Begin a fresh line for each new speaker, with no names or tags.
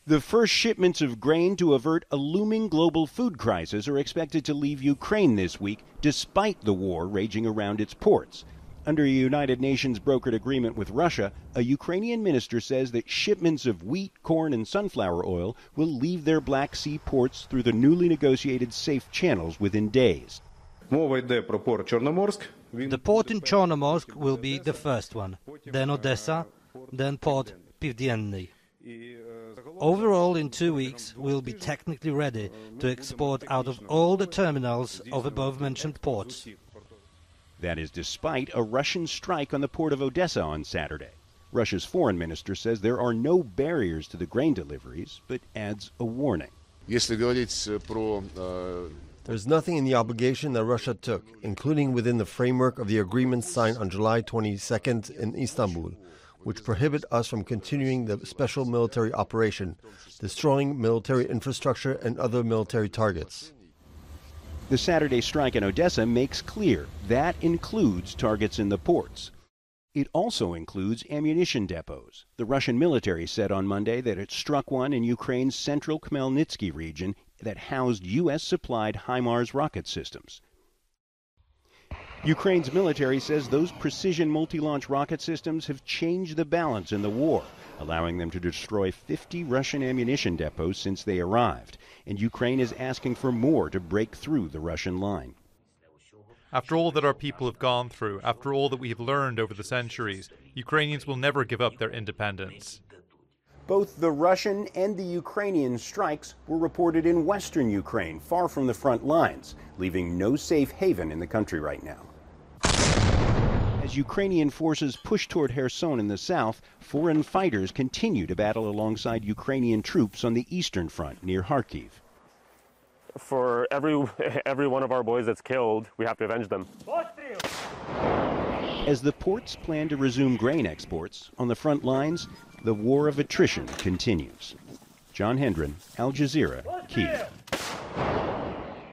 The first shipments of grain to avert a looming global food crisis are expected to leave Ukraine this week, despite the war raging around its ports. Under a United Nations brokered agreement with Russia, a Ukrainian minister says that shipments of wheat, corn, and sunflower oil will leave their Black Sea ports through the newly negotiated safe channels within days.
The
port in Chornomorsk will be the first one, then Odessa, then Port Pivdennny. Overall, in 2 weeks, we'll be technically ready to export out of all the terminals of above-mentioned ports.
That is despite a Russian strike on the port of Odessa on Saturday. Russia's foreign minister says there are no barriers to the grain deliveries, but adds a warning.
There's nothing in the obligation that Russia took, including within the framework of the agreement signed on July 22nd in Istanbul, which prohibit us from continuing the special military operation, destroying military infrastructure and other military targets.
The Saturday strike in Odessa makes clear that includes targets in the ports. It also includes ammunition depots. The Russian military said on Monday that it struck one in Ukraine's central Khmelnytsky region that housed U.S.-supplied HIMARS rocket systems. Ukraine's military says those precision multi-launch rocket systems have changed the balance in the war, allowing them to destroy 50 Russian ammunition depots since they arrived. And Ukraine is asking for more to break through the Russian line.
After all that our people have gone through, after all that we have learned over the centuries, Ukrainians will never give up their independence.
Both the Russian and the Ukrainian strikes were reported in western Ukraine, far from the front lines, leaving no safe haven in the country right now. As Ukrainian forces push toward Kherson in the south, foreign fighters continue to battle alongside Ukrainian troops on the eastern front near Kharkiv.
For every one of our boys that's killed, we have to avenge them.
As the ports plan to resume grain exports, on the front lines, the war of attrition continues. John Hendren, Al Jazeera, Kyiv.